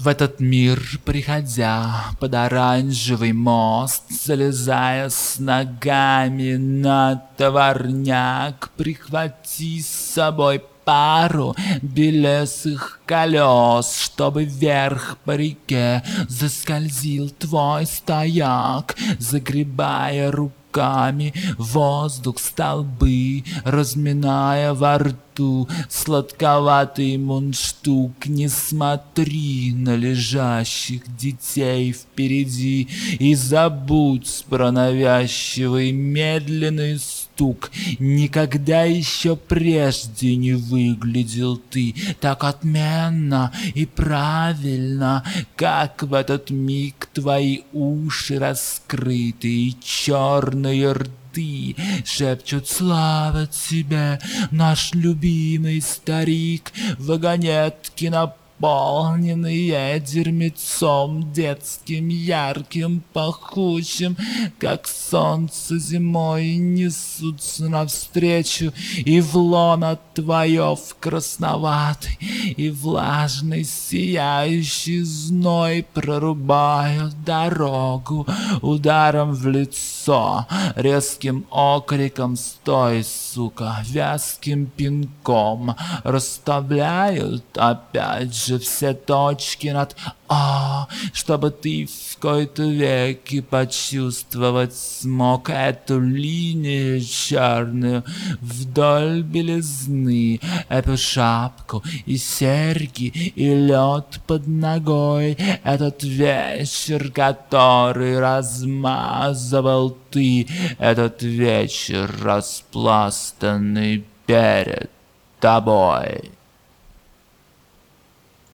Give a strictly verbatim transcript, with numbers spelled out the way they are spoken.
В этот мир, приходя под оранжевый мост, залезая с ногами на товарняк, прихвати с собой пару белесых колес, чтобы вверх по реке заскользил твой стояк, загребая руками воздух столбы, разминая во рту сладковатый мундштук. Не смотри на лежащих детей впереди и забудь про навязчивый медленный стук. Никогда еще прежде не выглядел ты так отменно и правильно, как в этот миг твои уши раскрыты и черные рты шепчут: слава тебе, наш любимый старик, вагонетки наполненные дерьмецом детским, ярким, пахучим, как солнце зимой, несутся навстречу, и в лоно твое в красноватый и влажный сияющий зной прорубают дорогу ударом в лицо, резким окриком «стой, сука!», вязким пинком расставляют опять же все точки над «а», чтобы ты в кои-то веки почувствовать смог эту линию черную вдоль белизны, эту шапку и серьги и лед под ногой, этот вечер, который размазывал ты, этот вечер, распластанный перед тобой.